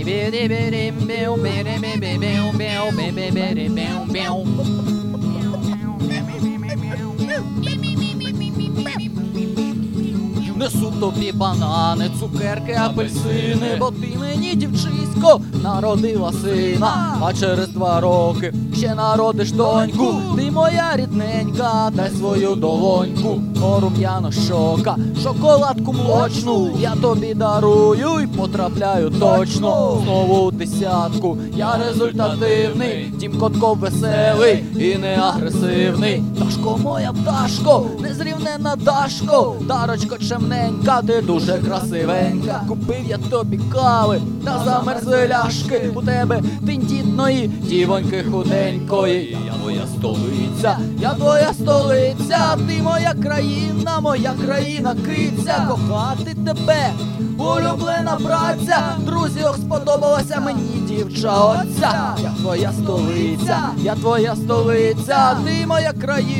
Несу тобі банани, цукерки, апельсини, бо ти мені, дівчисько, народила сина. А через 2 роки ще народиш доньку. Ти моя рідненька, дай свою долоньку. О, рум'яна щока, шоколадку молочну я тобі дарую і потрапляю точно знову у 10-ку. Я результативний, Тім Котко веселий і не агресивний. Дашко, моя пташко, незрівненна Дашко, Дарочко чемненька, ти дуже красивенька. Купив я тобі кави та замерзли ляшки. У тебе тендітної дівоньки худенької. Я твоя столиця, я твоя столиця, ти моя країна киця. Кохати тебе, улюблена праця. Друзі, ох, сподобалася мені дівча отця. Я твоя столиця, я твоя столиця, ти моя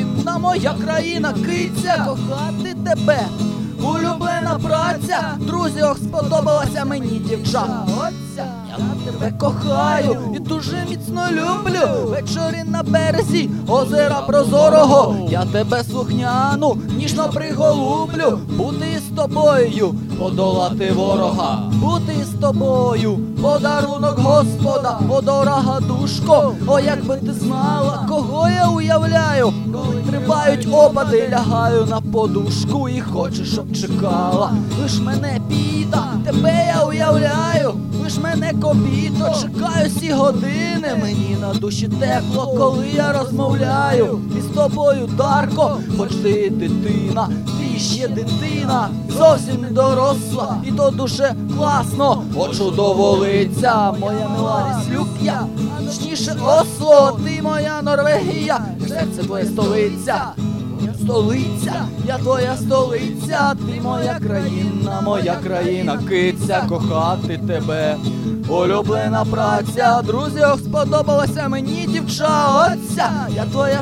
країна киця. Кохати тебе, улюблена праця. Друзі, ох, сподобалася мені дівча отця. Я тебе кохаю і дуже міцно люблю. Вечорі на березі озера прозорого. Я тебе слухняну, ніжно приголублю. Бути з тобою, подолати ворога. Бути з тобою, подарунок Господа. О, дорога душко, о, якби ти знала, кого я уявляю. Коли тривають опади, лягаю на подушку і хочу, щоб чекала. Лиш мене, біда, тебе я уявляю. Лиш мене, кобіто, чекаю всі години. Мені на душі тепло, коли я розмовляю. І з тобою, Дарко, хоч ти дитина, ти ще дитина, зовсім не доросла, і то дуже класно. О, чудоволиця, моя мила Ріслюк, а точніше Осло, ти моя Норвегія, серце твоя столиця. Столиця, я твоя столиця, ти моя країна киця. Кохати тебе, улюблена праця. Друзі, ох, сподобалася мені дівча отця. Я твоя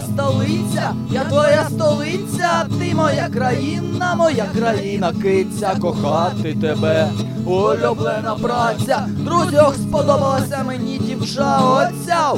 столиця, ти моя країна киця. Кохати тебе, улюблена праця. Друзі, ох, сподобалася мені дівча отця.